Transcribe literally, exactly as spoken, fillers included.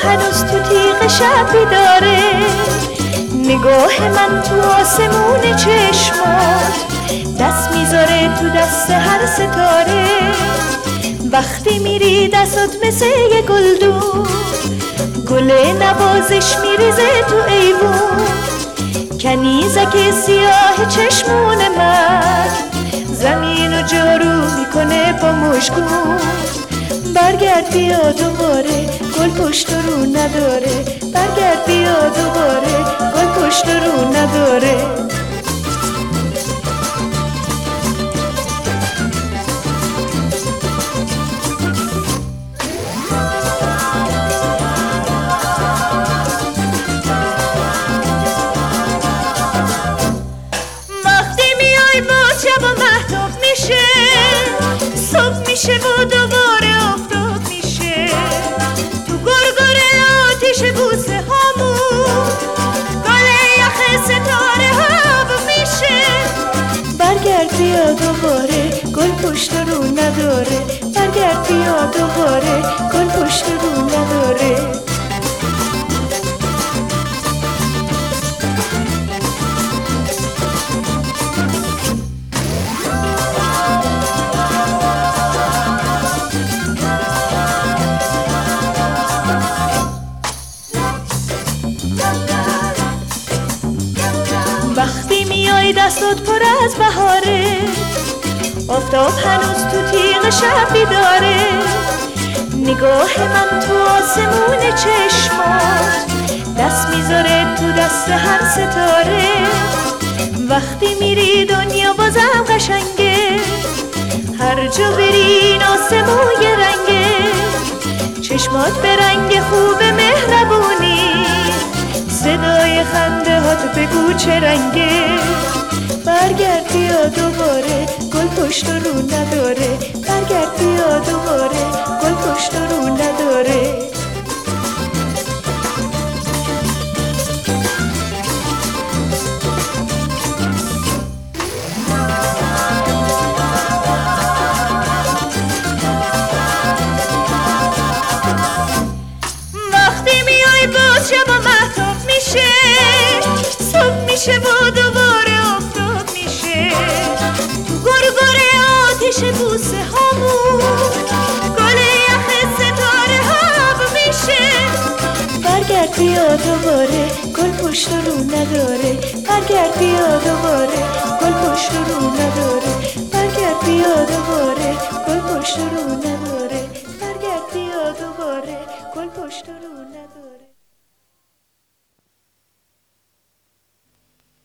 هنوز تو تیغ شب بیداره، نگاه من تو آسمون چشمات دست میذاره تو دست هر ستاره. وقتی میری دستات مثل یه گلدون، گل نوازش میریزه تو ایوون. کنیزک سیاه چشمون من زمین و جارو میکنه با مشکون. برگرد بیا دوباره، گل پشت رو نداره. برگرد بیا دوباره، گل پشت رو نداره. صبح میشه و دوباره آفتاب میشه، تو گرگره آتیش بوسه هامون گل یخ ستاره ها میشه. برگرد بیا دوباره، گل پشت رو نداره. برگرد بیا دوباره، گل پشت رو نداره. وقتی میای دستات پر از بهاره، آفتاب هنوز تو تیغ شب بیداره. نگاه من تو آسمون چشمات دست میذاره تو دست هر ستاره. وقتی میری دنیا بازم قشنگه، هر جا بری این آسمون یه رنگه. چشمات به رنگ خوب مهربونی، صدای خنده هات بگو چه رنگه. برگرد بیا دوباره، گل پشت رو نداره. برگرد بیا دوباره، گل پشت رو نداره. وقتی میای باز شب و مهتاب میشه، صبح میشه و دوباره آفتاب میشه، تو گرگره آتیش بوسه هامون گل یخ ستاره ها میشه. برگرد بیا دوباره، گل پشت رو نداره. برگرد بیا دوباره، گل پشت رو نداره. برگرد بیا دوباره، گل پشت رو نداره. برگرد بیا دوباره، گل پشت رو نداره.